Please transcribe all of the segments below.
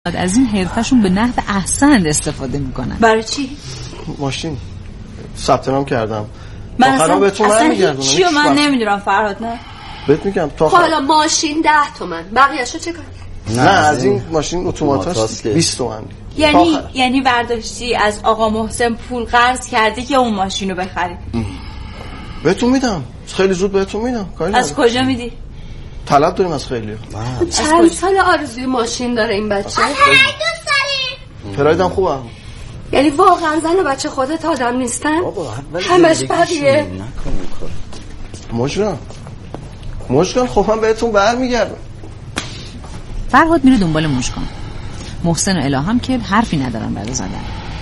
از این حرفشون به نحو احسن استفاده میکنن. برای چی؟ ماشین ثبت نام کردم. من اصلا هیچی من نمیدونم فرهاد. نه بهت میگم تا حالا ماشین 10 تومن، بقیه‌شو چه کار؟ نه از این ماشین اتوماتاست 20 تومن. یعنی برداشتی از آقا محسن پول قرض کردی که اون ماشینو بخری. بهتون میدم، خیلی زود بهتون میدم. از کجا میدی؟ طلب داریم از خیلی‌ها. چند سال آرزوی ماشین داره این بچه؟ دوست داریم. پرایدم خوبه. یعنی واقعا زن و بچه خودت آدم نیستن؟ همش بقیه. مشکان خب من بهتون برمیگردم. فرهاد میره دنبال مشکان. محسن و الهام که حرفی ندارن برای زدن.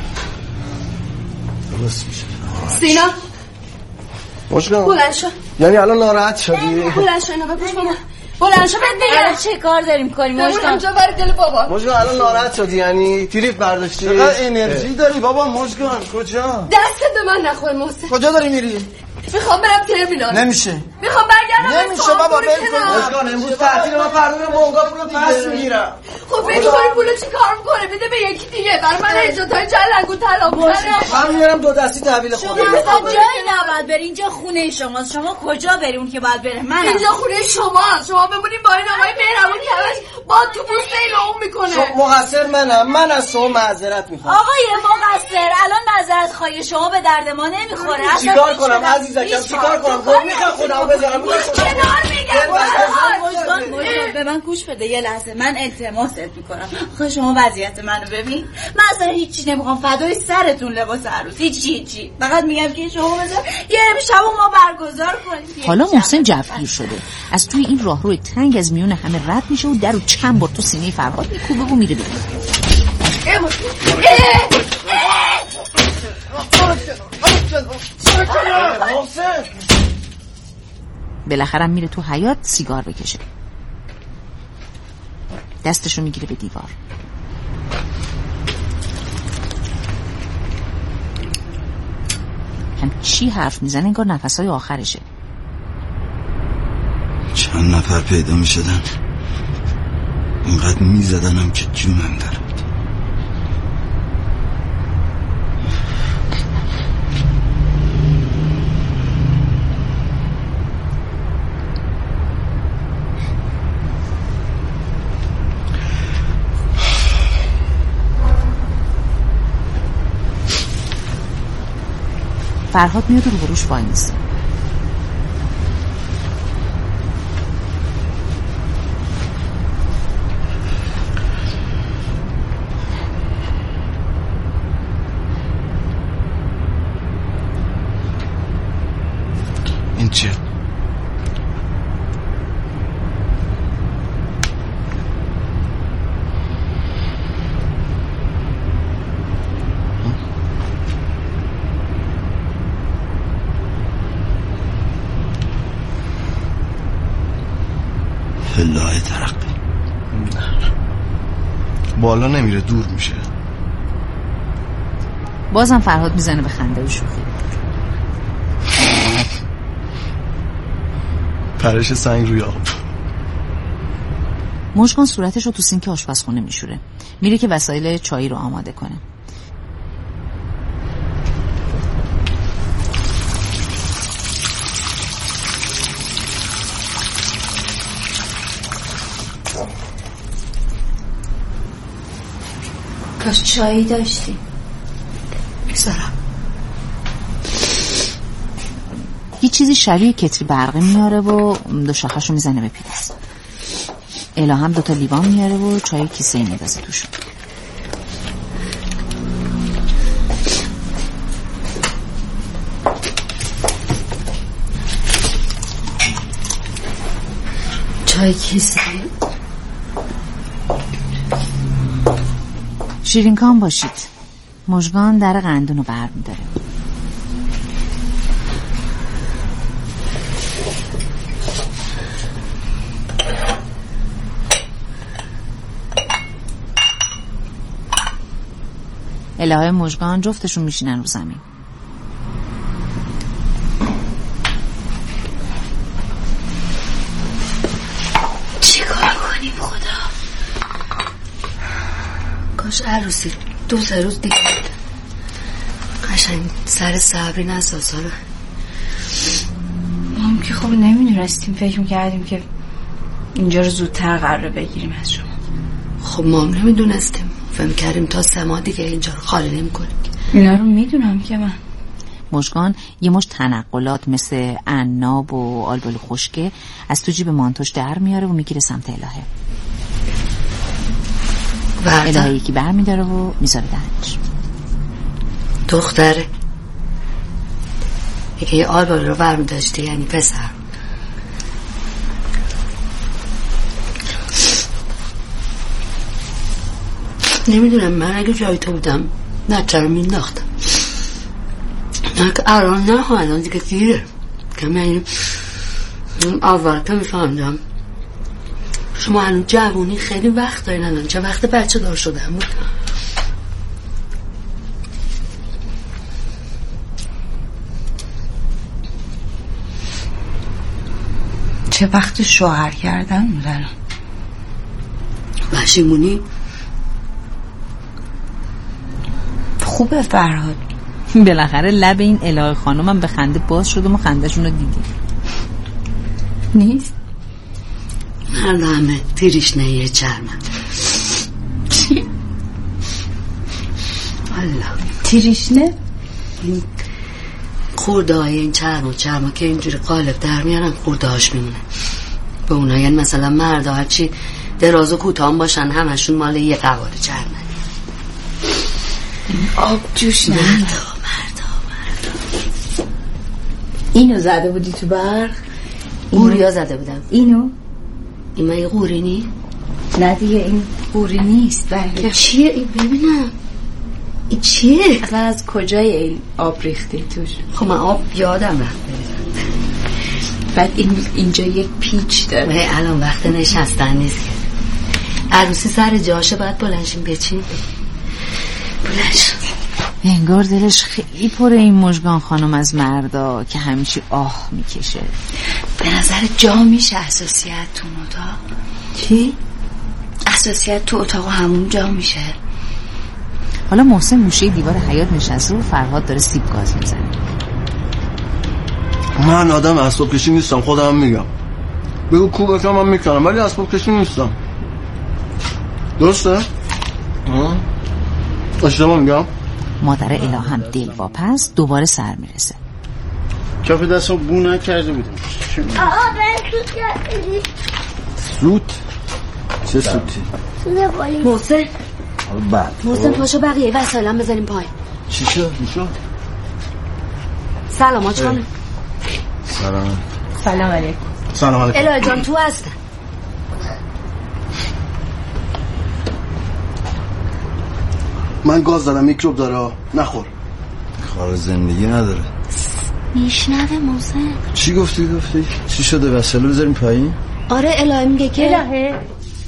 درست میشه. سینا مشکان بلند شو. یعنی الان ناراحت شدی؟ بلند شو اینو بپوش بابا. بلند شو بهت میگم چه کار داریم کنیم مشکان؟ اونجا بر دل بابا. مشکان الان ناراحت شدی یعنی تریپ برداشتی؟ چقدر انرژی داری بابا مشکان. کجا؟ دست به من نخور محسن. کجا داری میری؟ میخوام برم ترمینال. نمیشه. میخوام برگردم. نمیشه بابا ول کن. مشکان امروز تعطیل من فردا میرم بونگا پولو پس میگیرم. خب فکر کنی پولو چی کار میکنه؟ بده به یکی دیگه. برای من اجازه جلنگو طلا کنه. من میارم 2 دستی تحویل خودم. شما جایی نباید بری. اینجا خونه شماست. شما کجا بری اون که باید بره؟ من اینجا خونه شماست. شما بمونید با این آقای مهربون که با تو پوست ایلام میکنه. مقصر من از شما معذرت میخوام. آقای مقصر الان معذرت خواهی شما به درد ما نمیخوره. چیکار کنم عزیزم؟ چیکار کنم؟ خب میخوام خودمو بذارم کنار میگم. مشکان به من گوش بده یه لحظه. من التماست میکنم. آخه شما وضعیت منو ببین. من اصلا هیچی نمیخوام. فدای سرتون لباس عروس. هیچی. فقط میگم که شما بذار یه شب ما برگزار کنیم. حالا محسن جوگیر شده. از توی این راهرو تنگ از میون همه رد میشه و درو چند بار تو سینه فرهاد میکوبه و میره بیرون. بالاخره میره تو حیاط سیگار بکشه. دستشو میگیره به دیوار. هم چی حرف میزنه انگار نفسهای آخرشه. چند نفر پیدا میشدن اینقدر میزدنم که جونم در بود. فرهاد میاد رو بروش وای میسته. این چیه؟ پله‌های ترقی بالا نمیره دور میشه. بازم فرهاد میزنه به خنده و شوخی. پرش سنگ روی آب. مشکان صورتش رو تو سینک آشپزخونه میشوره. میره که وسایل چایی رو آماده کنه. کاش چایی داشتی. میذارم. یه چیزی شبیه کتری برقی میاره و 2 شاخه‌شو میزنه به پیاز. الهام 2 تا لیوان میاره و چای کیسه‌ای میندازه توشون. چای کیسه‌ای. شیرینکام باشید. مژگان در قندونو بر می‌داره. الهه مژگان جفتشون میشینن رو زمین. چی کار کنیم خدا؟ کاش عروسی 2-3 روز دیگه بود. قشنگ سر صبری نسازاره. ما هم که خب نمیدونستیم، فکر میکردیم که اینجا رو زودتر قراره بگیریم از شما. خب ما هم نمیدونستیم، فهم کردیم تا 3 ماه دیگه اینجا رو خالی نمی‌کنیم. اینا رو میدونم که من. مژگان یه مشت تنقلات مثل عناب و آلبالو خشکه از تو جیب مانتوش در میاره و میگیره سمت الهه. الهه یکی بر میداره و میذاره دهنش. دختره یه آلبالو رو بر میداشته، یعنی پسر. نمیدونم، من اگه جای تو بودم نچه رو مینداختم. الان نه، الان دیگه گیره که من اول که میفهمدم شما الان جوونی خیلی وقت دارین، الان چه وقت بچه دار شدم بود. چه وقت شوهر کردن بود الان؟ پشیمونی؟ خوبه فرهاد. بالاخره لب این الهه خانومم به خنده باز شد و ما خنده‌شون رو دیدیم. نیست؟ هر همه تیریشنه چرمم. چی؟ الله تیریشنه؟ این خورده های این چرما که اینجوری قالب در میارن، خورده هاش میمونه به اونا. یعنی مثلا مردا هرچی دراز و کوتاه باشن همشون مال یه قواره چرمه. آب جوش نه. مردا اینو زده بودی تو برق؟ قوریا زده بودم. اینو؟ این مگه قوری نی؟ نه دیگه این قوری نیست. بله. چیه این؟ ببینم این چیه؟ اصلا از کجای این آب ریختی توش؟ خب من آب یادم رفت. بعد اینجا یک پیچ داره. الان وقت نشستن نیست که. عروسی سر جاشه، باید بلنشیم بچین. بلنش. انگار دلش خیلی پره این مژگان خانم از مردا که همیشه آه میکشه. به نظر جا میشه اساسیت تو اتاق؟ چی؟ اساسیت تو اتاق و همون جا میشه. حالا محسن موشه دیوار حیاط نشسته و فرهاد داره سیب گاز میزنه. من آدم اسباب کشی نیستم، خودم میگم. بگو کوبکم من میکنم ولی اسباب کشی نیستم. درسته؟ اشتباه میگم؟ مادر الهه هم دلواپس دوباره سر میرسه. کف دستم بو نکرده بودم. آقا من سوت کردی. سوت؟ چه سوتی؟ سوت بالی. محسن بعد محسن پاشو بقیه وسایلم بزنیم پای. چی شد؟ سلام آج خانم. سلام علیکم. سلام علیکم. الهه جان تو هستم. من گاز دارم، میکروب داره، نخور. کار زندگی نداره. میشنوه محسن. چی گفتی؟ چی شده؟ وسایل بذاریم پایین؟ آره الهه میگه که الهه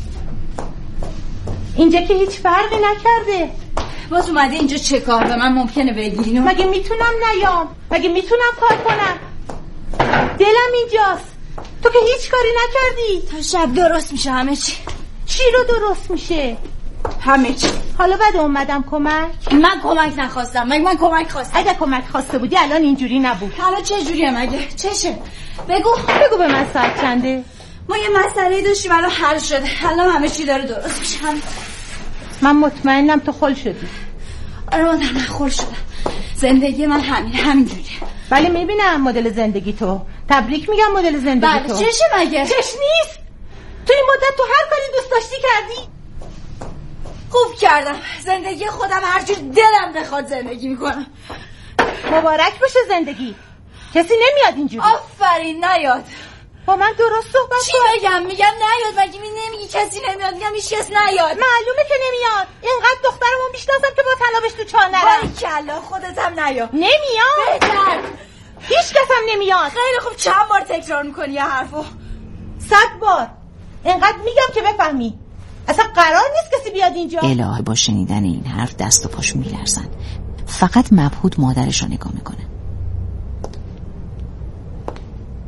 اینجا که هیچ فرقی نکرده. باز اومده اینجا چه کار؟ به من ممکنه بگیرینو؟ مگه میتونم نیام؟ مگه میتونم کار کنم؟ دلم اینجاست. تو که هیچ کاری نکردی. تا شب درست میشه همه چی. چی رو درست میشه؟ همه چی. حالا بعد اومدم کمک. من کمک نخواستم. من کمک خواستم. اگه کمک خواسته بودی الان اینجوری نبود. حالا چه جوریه مگه؟ چشه؟ بگو به من ساعت چنده؟ ما یه مسئله داشتیم الان حل شده. الان همه چی داره درست میشه. من مطمئنم تو خل شدی. آره مادر من خل شدم. زندگی من همینجوریه. بله میبینم مدل زندگی تو. تبریک میگم مدل زندگی تو. بله چشه مگه؟ چش نیست. تو این مدت تو هر کاری دوست داشتی کردی. خوب کردم. زندگی خودم هر جور دلم بخواد زندگی میکنم. مبارک باشه زندگی. کسی نمیاد اینجوری. آفرین نیاد. با من درست صحبت چی بگم؟ میگم نیاد. مگه نمیگی کسی نمیاد؟ میگم هیچ کس نیاد. معلومه که نمیاد. اینقدر دخترمو میشناسم که با تنابش تو چاه نرم. باریکلا خودت هم نیاد. نمیاد. بهتر. هیچ کس هم نمیاد. خیلی خوب. چند بار تکرار میکنی یه حرفو؟ 100 بار. اینقدر میگم که بفهمی. اصلا قرار نیست کسی بیاد اینجا. الهه با شنیدن این حرف دست و پاش میلرزن. فقط مبهوت مادرش رو نگاه میکنه.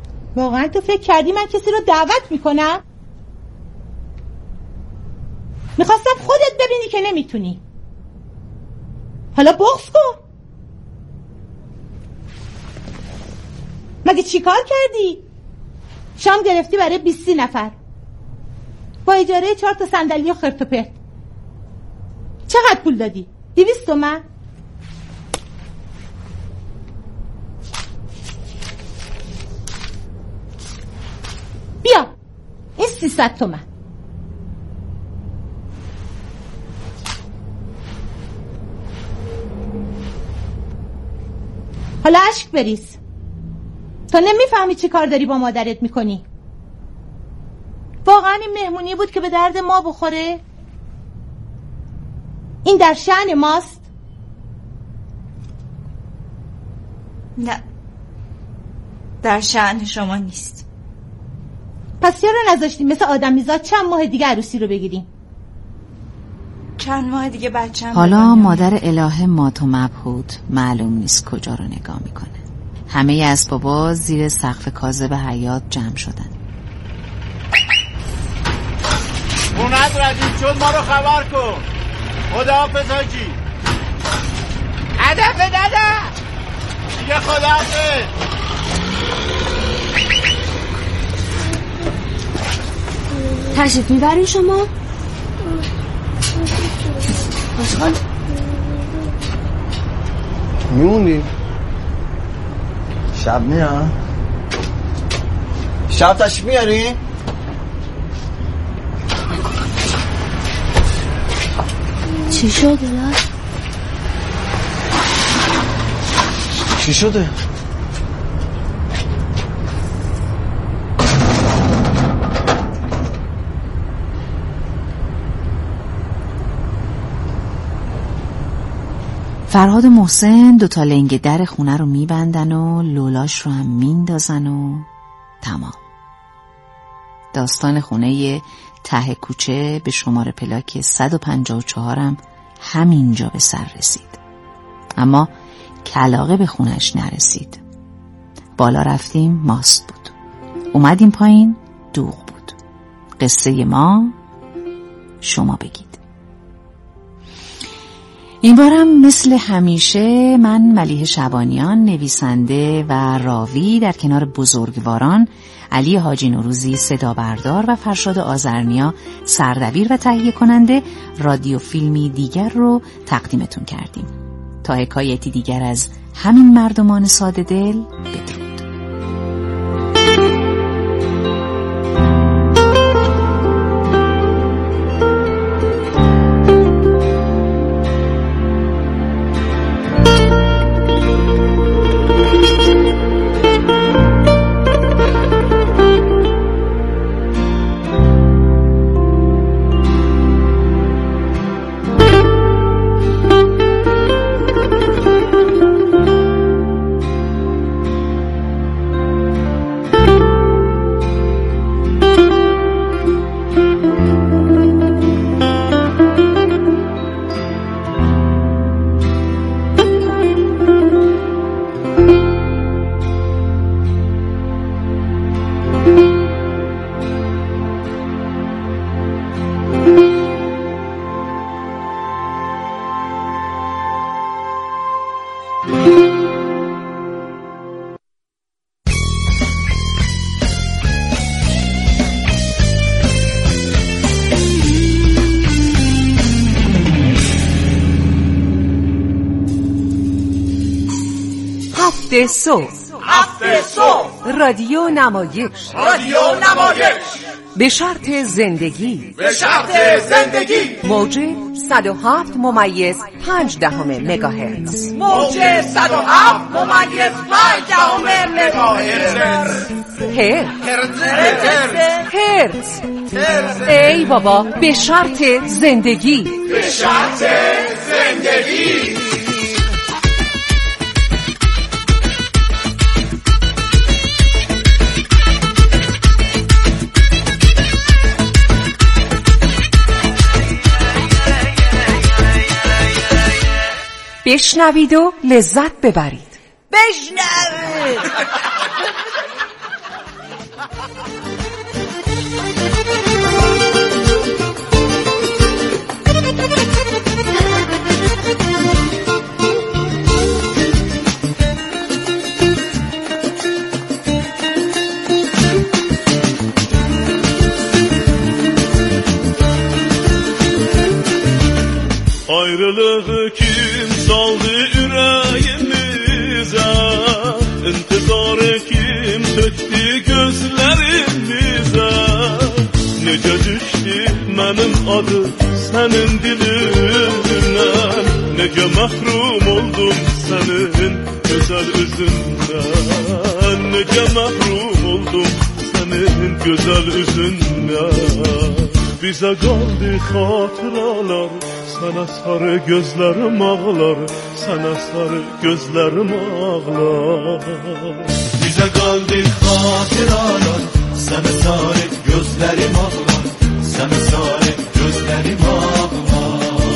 واقعا تو فکر کردی من کسی رو دعوت میکنم؟ میخواستم خودت ببینی که نمیتونی. حالا بغض کن. مگه چی کار کردی؟ شام گرفتی برای 20 نفر با اجاره 4 تا صندلی و خرت و پرت. چقدر پول دادی؟ 200 تومن؟ بیا این 300 تومن. حالا اشک بریز. تو نمیفهمی چی کار داری با مادرت میکنی. واقعا این مهمونی بود که به درد ما بخوره؟ این در شأن ماست؟ نه، در شأن شما نیست. پس چرا نذاشتیم مثل آدمیزاد چند ماه دیگه عروسی رو بگیریم؟ چند ماه دیگه بچه‌م. حالا مادر الهه مات و مبهوت معلوم نیست کجا رو نگاه میکنه. همه اسبابا زیر سقف کاذب حیاط جمع شدن. اونت ردیم شد ما رو خبر کن. خداحافظ حاجی. هدف دادا دیگه خداحافظ. تشریف میبرین شما؟ آشغال میموندیم شب میان. شب تشریف میارین؟ چی شد الان؟ چی شده؟ فرهاد و محسن 2 تا لنگ در خونه رو میبندن و لولاش رو هم میندازن و تمام. داستان خونه ته کوچه به شماره پلاک 154 هم همینجا به سر رسید. اما کلاغه به خونش نرسید. بالا رفتیم ماست بود، اومدیم پایین دوغ بود. قصه ما شما بگید. این بارم مثل همیشه من ملیحه شبانیان نویسنده و راوی در کنار بزرگواران علی حاجی نوروزی صدا بردار و فرشاد آذرنیا سردبیر و تهیه کننده رادیو فیلمی دیگر رو تقدیمتون کردیم. تا حکایتی دیگر از همین مردمان ساده دل بدرود. هفته صبح رادیو نمایش به شرط زندگی موج 107.5 مگاهرتز هرتز. ای بابا به شرط زندگی. بشنوید و لذت ببرید. Ayrılığı kim saldı yüreğimize, intizarı kim söktü gözlerimize. Nece düştü benim adım senin dilinden, nece mahrum oldum senin güzel üzünden, nece mahrum oldum senin güzel üzünden. Bize kaldı hatıralar, sana sarı gözlerim ağlar, sana sarı gözlerim ağlar. Bize kaldı hatıralar, sana sarı gözlerim ağlar, sana sarı gözlerim ağlar.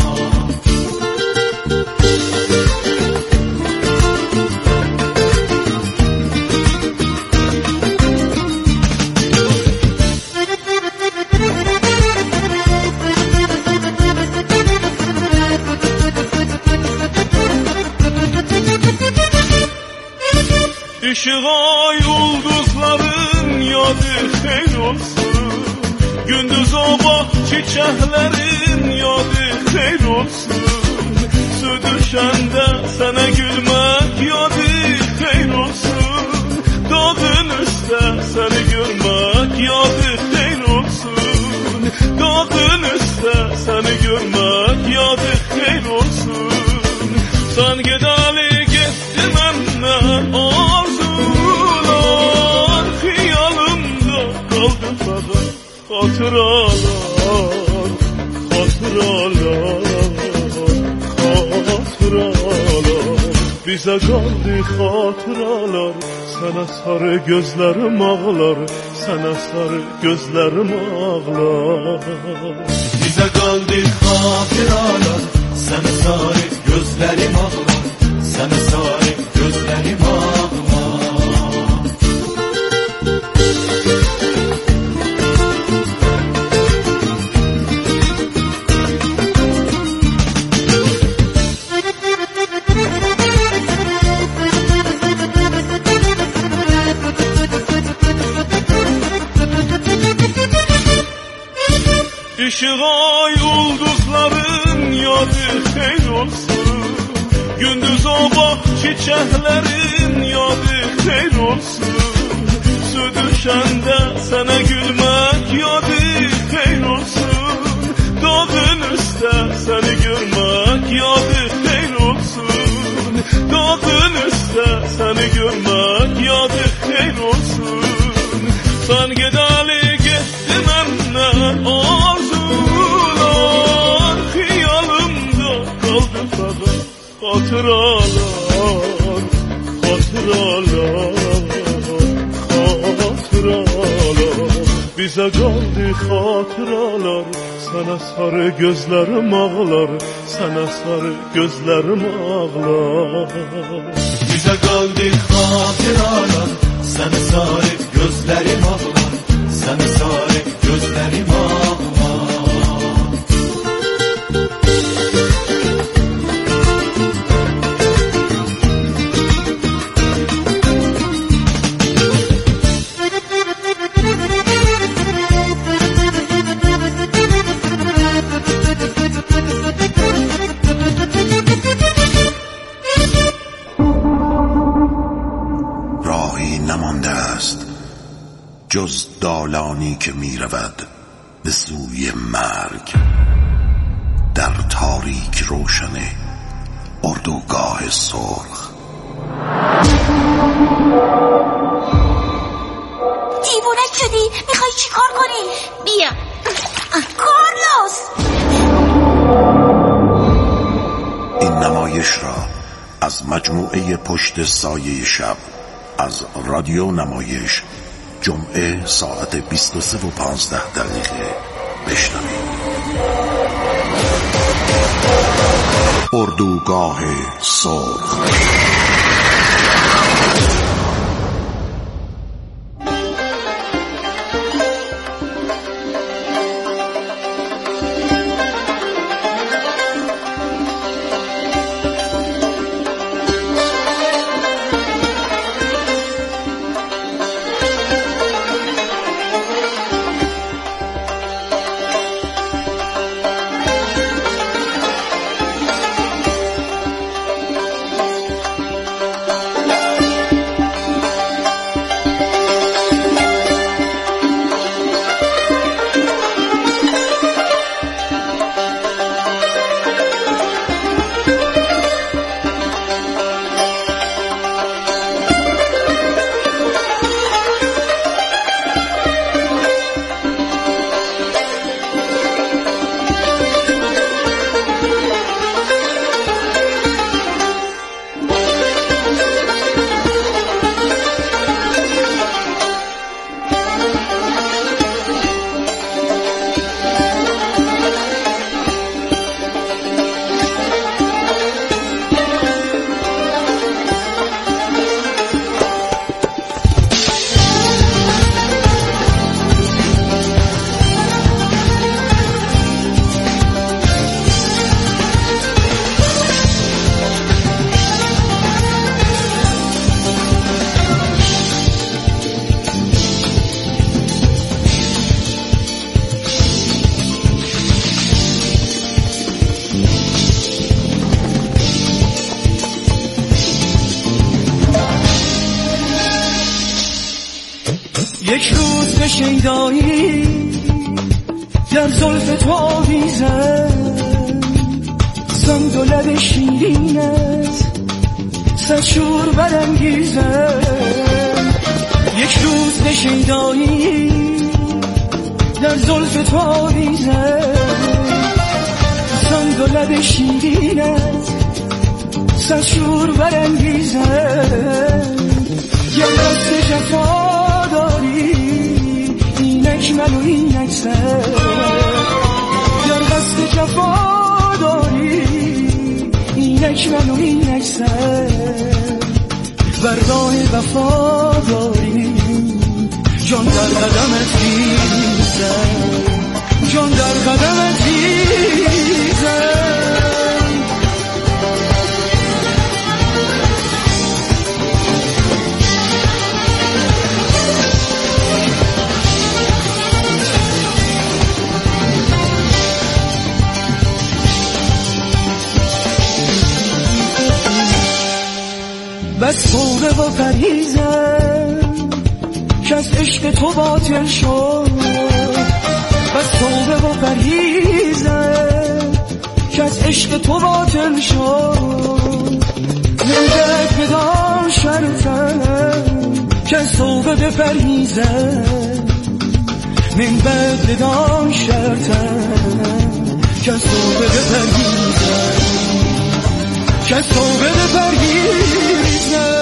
Işığa yıldızların yadı xeyr olsun, gündüz ova çiçeklerin yadı xeyr olsun. Su düşende sana gülmek yadı xeyr olsun, dağın üstte seni görmek yadı xeyr olsun, dağın üstte seni görmek yadı xeyr olsun. Sen gideli gitti menden arzular, hiyalımda kaldı fakat hatıralar, hatıralar, hatıralar. Bize kaldı hatıralar, sana sarı gözlerim ağlar, sana sarı gözlerim ağlar. Bize kaldı hatıralar, sana sarı gözlerim ağlar, sana sarı gözlerim ağlar. Işığa yıldızların yadı xeyr olsun, gündüz ova çiçeklerin yadı xeyr olsun. Su düşende sana gülmek yadı xeyr olsun, dağın üstte seni görmek yadı xeyr olsun, dağın üstte seni görmek yadı xeyr olsun. Sen gideli gitti menden arzular, hiyalımda kaldı fakat hatıralar, hatıralar, hatıralar. Bize kaldı hatıralar, sana sarı gözlerim ağlar, sana sarı gözlerim ağlar. Bize kaldı hatıralar, sana sarı gözlerim ağlar, sana sarı gözlerim ağlar. راهی نمانده است جز دالانی که می رود به سوی مرگ، در تاریک روشن اردوگاه سرخ. دیوونه شدی؟ میخوای چی کار کنی؟ بیا کارلوس. این نمایش را از مجموعه پشت سایه شب از رادیو نمایش جمعه ساعت 23:15 بشنوید. اردوگاه سرخ. یک روز به شیدایی در زلف تو آویزه سمت و لب شیرینت صد شور برانگیزه یک روز به شیدایی در زلف تو آویزه سمت و لب شیرینت صد شور برانگیزه یه دست جفا داری اینک منو اینک سر یه دست جفا داری اینک منو اینک سر بر راه وفا داری جان در قدمت بیزن جان در قدمت بیزن بس فوقه و پریزم که از عشق تو باطل شد بس فوقه و پریزم که از عشق تو باطل شد نمیدک بدان شرطم که از توبه بپریزم نمیدک بدان شرطم که از توبه بپریزم که از توبه بپریزم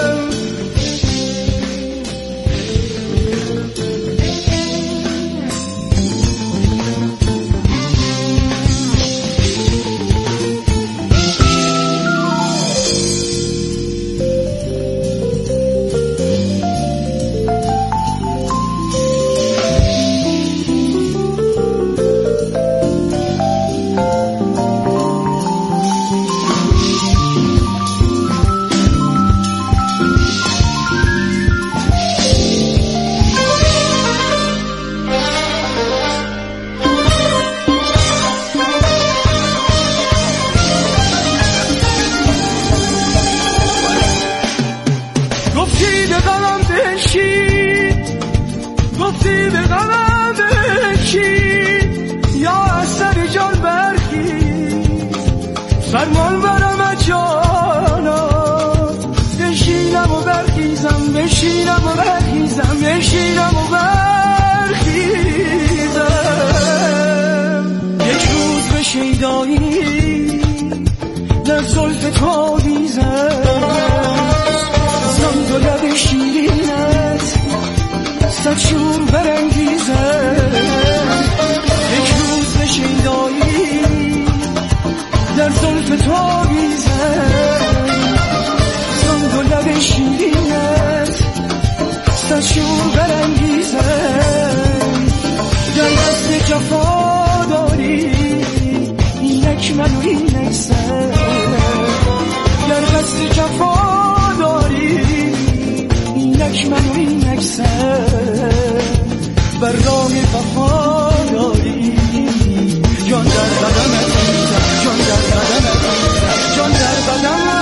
فرمان برم جانا بشینم و برخیزم بشینم و برخیزم بشینم و برخیزم یک روز به شیدایی در زلف تو آویزم زند و لب شیرینت صد شور برانگیزم یک روز به شیدایی در زلف تو آویزم زند و لب شیرینت صد شور برانگیزم در دست جفا داری اینک منو اینک سر در دست جفا داری اینک منو اینک سر بر راه وفا داری جان در قدمت جان در قدمت جان در قدمت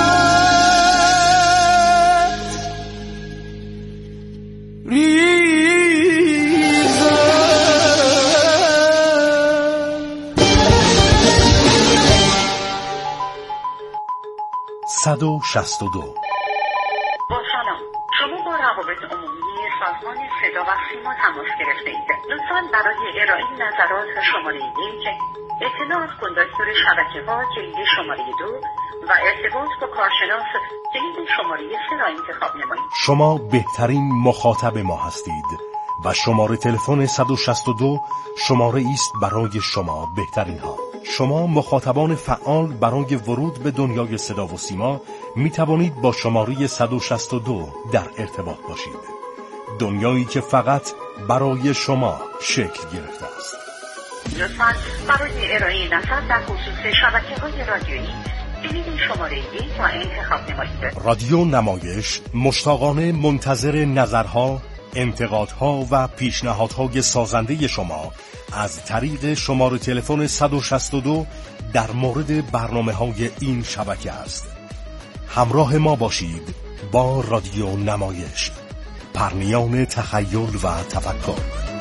با سلام، شما با روابط عمومی سازمان صدا و سیما تماس گرفته اید. لطفاً برای ارائه نظرات شماره 1 اطلاع از کندکتور شبکه‌ها کلید شماره 2 و ارتباط با کارشناس کلید شماره 3 را انتخاب نمایید. شما بهترین مخاطب ما هستید و شماره تلفن 162 شماره است برای شما بهترین ها. شما مخاطبان فعال برای ورود به دنیای صدا و سیما می توانید با شماره 162 در ارتباط باشید. دنیایی که فقط برای شما شکل گرفته است. لطفاً برای ارائه نظر در خصوص شبکه‌های رادیویی کلید شماره 1 را انتخاب نمایید. رادیو نمایش مشتاقانه منتظر نظرها، انتقادها و پیشنهادهای سازنده شما از طریق شماره تلفن 162 در مورد برنامه‌های این شبکه است. همراه ما باشید با رادیو نمایش. پرنیان تخیل و تفکر.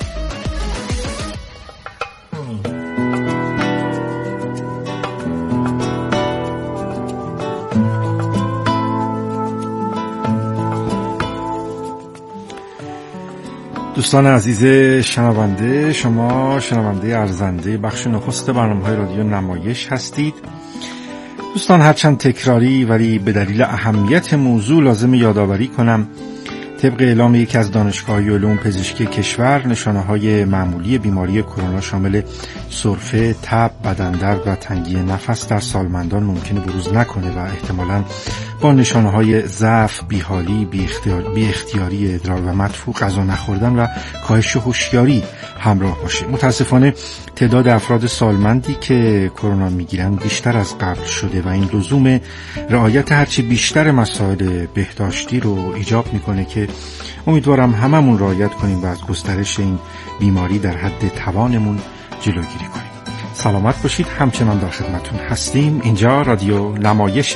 دوستان عزیز شنونده، شما شنونده ارزنده بخش نخست برنامه‌های رادیو نمایش هستید. دوستان هرچند تکراری ولی به دلیل اهمیت موضوع لازم یادآوری کنم طبق اعلام یکی از دانشگاه‌های علوم پزشکی کشور نشانه‌های معمولی بیماری کرونا شامل سرفه، تب، بدن‌درد و تنگی نفس در سالمندان ممکنه بروز نکنه و احتمالاً با نشانه‌های ضعف، بیحالی، بی اختیاری ادرار و مدفوع، غذا نخوردن و کاهش هوشیاری همراه باشه. متاسفانه تعداد افراد سالمندی که کرونا میگیرن بیشتر از قبل شده و این لزوم رعایت هرچی بیشتر مسائل بهداشتی رو ایجاب میکنه که امیدوارم هممون رعایت کنیم و از گسترش این بیماری در حد توانمون جلوگیری کنیم. سلامت باشید. همچنان در خدمتون هستیم. اینجا رادیو نمایشه.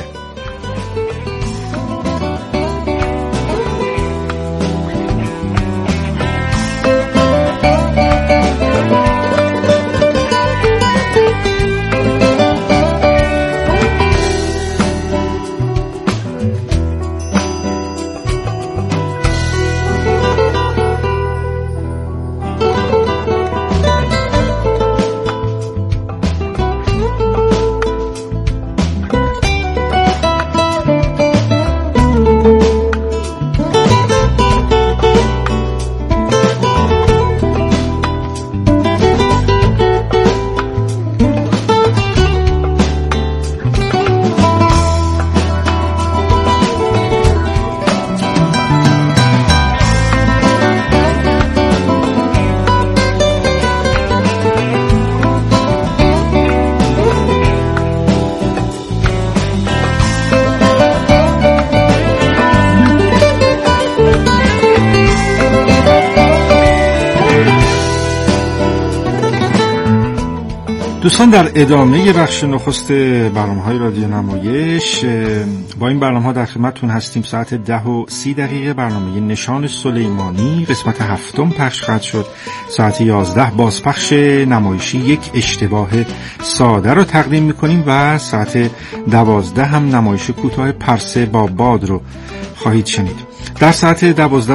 دوستان در ادامه بخش نخست برنامه‌های رادیو نمایش با این برنامه‌ها در خدمتتون هستیم. ساعت 10:30 برنامه نشان سلیمانی قسمت 7 پخش خواهد شد. ساعت 11 بازپخش نمایشی یک اشتباه ساده رو تقدیم می‌کنیم و ساعت 12 هم نمایش کوتاه پرسه با باد رو خواهید شنید. در ساعت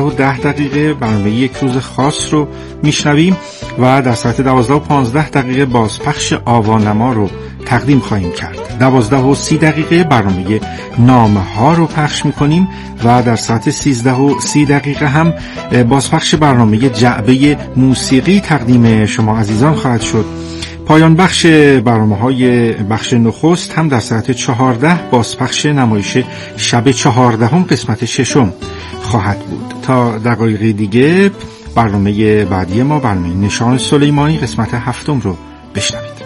12:10 برنامه یک روز خاص رو میشنویم و در ساعت 12:15 بازپخش آوانما رو تقدیم خواهیم کرد. 12:30 برنامه نامه ها رو پخش میکنیم و در ساعت 13:30 هم بازپخش برنامه جعبه موسیقی تقدیم شما عزیزان خواهد شد. پایان بخش برنامه‌های بخش نخست هم در ساعت 14 بازپخش نمایش شب 14 قسمت 6 خواهد بود. تا دقایق دیگه برنامه بعدی ما، برنامه نشان سلیمانی قسمت 7 رو بشنوید.